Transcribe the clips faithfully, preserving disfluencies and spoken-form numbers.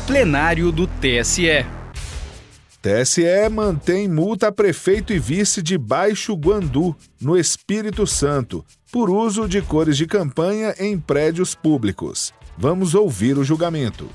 Plenário do T S E. T S E mantém multa a prefeito e vice de Baixo Guandu, no Espírito Santo, por uso de cores de campanha em prédios públicos. Vamos ouvir o julgamento.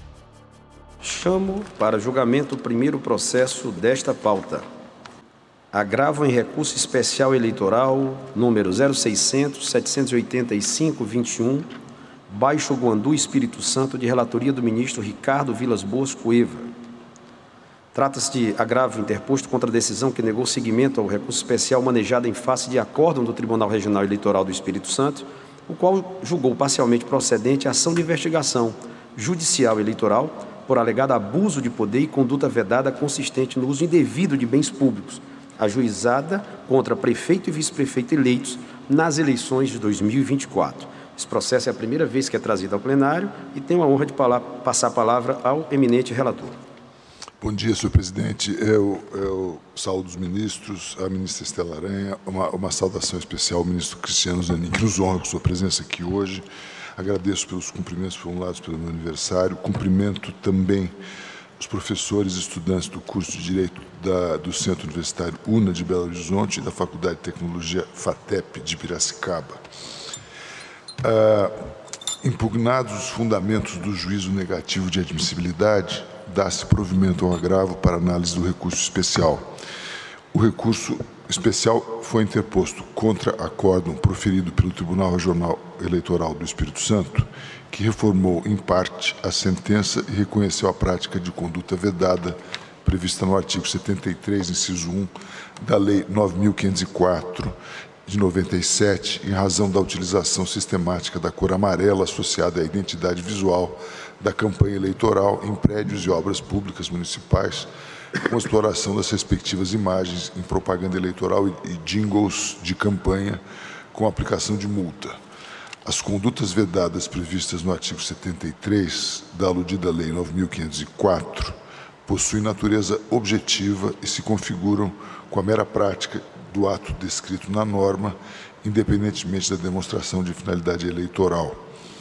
Chamo para julgamento o primeiro processo desta pauta. Agravo em recurso especial eleitoral número zero seiscentos, setecentos e oitenta e cinco, vinte e um, Baixo Guandu, Espírito Santo, de relatoria do ministro Ricardo Vilas Boas Cueva. Trata-se de agravo interposto contra a decisão que negou seguimento ao recurso especial manejado em face de acórdão do Tribunal Regional Eleitoral do Espírito Santo, o qual julgou parcialmente procedente a ação de investigação judicial eleitoral por alegado abuso de poder e conduta vedada consistente no uso indevido de bens públicos, ajuizada contra prefeito e vice-prefeito eleitos nas eleições de dois mil e vinte e quatro. Esse processo é a primeira vez que é trazido ao plenário e tenho a honra de passar a palavra ao eminente relator. Bom dia, senhor presidente. Eu, eu saúdo os ministros, a ministra Estela Aranha, uma, uma saudação especial ao ministro Cristiano Zanin, que nos honra com sua presença aqui hoje. Agradeço pelos cumprimentos formulados pelo meu aniversário. Cumprimento também os professores e estudantes do curso de Direito da, do Centro Universitário UNA de Belo Horizonte e da Faculdade de Tecnologia FATEP de Piracicaba. Ah, impugnados os fundamentos do juízo negativo de admissibilidade, dá-se provimento ao agravo para análise do recurso especial. O recurso especial foi interposto contra acórdão proferido pelo Tribunal Regional Eleitoral do Espírito Santo, que reformou, em parte, a sentença e reconheceu a prática de conduta vedada prevista no artigo setenta e três, inciso um, da Lei nove mil quinhentos e quatro, de noventa e sete, em razão da utilização sistemática da cor amarela associada à identidade visual da campanha eleitoral em prédios e obras públicas municipais, com a exploração das respectivas imagens em propaganda eleitoral e jingles de campanha com aplicação de multa. As condutas vedadas previstas no artigo setenta e três da aludida Lei nove mil quinhentos e quatro possuem natureza objetiva e se configuram com a mera prática do ato descrito na norma, independentemente da demonstração de finalidade eleitoral.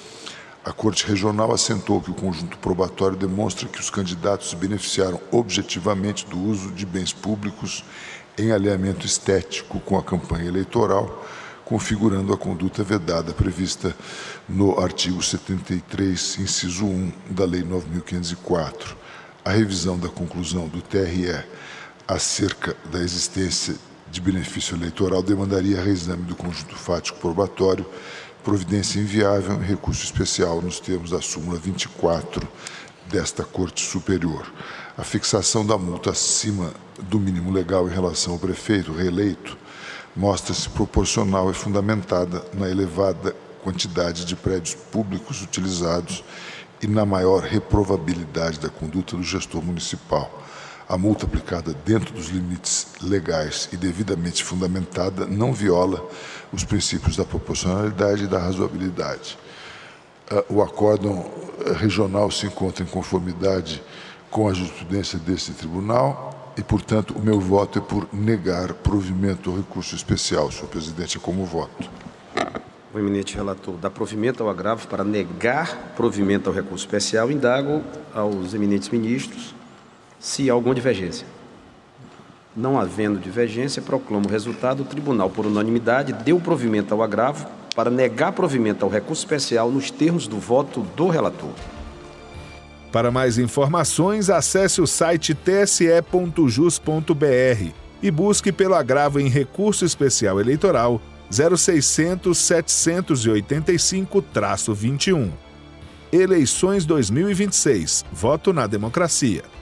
A Corte Regional assentou que o conjunto probatório demonstra que os candidatos se beneficiaram objetivamente do uso de bens públicos em alinhamento estético com a campanha eleitoral, configurando a conduta vedada prevista no artigo setenta e três, inciso um, da Lei nove mil quinhentos e quatro. A revisão da conclusão do T R E acerca da existência de benefício eleitoral demandaria reexame do conjunto fático probatório, providência inviável e recurso especial nos termos da súmula vinte e quatro desta Corte Superior. A fixação da multa acima do mínimo legal em relação ao prefeito reeleito mostra-se proporcional e fundamentada na elevada quantidade de prédios públicos utilizados e na maior reprovabilidade da conduta do gestor municipal. A multa aplicada dentro dos limites legais e devidamente fundamentada não viola os princípios da proporcionalidade e da razoabilidade. O acórdão regional se encontra em conformidade com a jurisprudência deste tribunal e, portanto, o meu voto é por negar provimento ao recurso especial. Senhor presidente, é como voto. O eminente relator dá provimento ao agravo para negar provimento ao recurso especial. Indago aos eminentes ministros se há alguma divergência. Não havendo divergência, proclamo o resultado. O tribunal, por unanimidade, deu provimento ao agravo para negar provimento ao recurso especial nos termos do voto do relator. Para mais informações, acesse o site t s e ponto jus ponto b r e busque pelo agravo em recurso especial eleitoral zero seiscentos, setecentos e oitenta e cinco, vinte e um. Eleições dois mil e vinte e seis. Voto na democracia.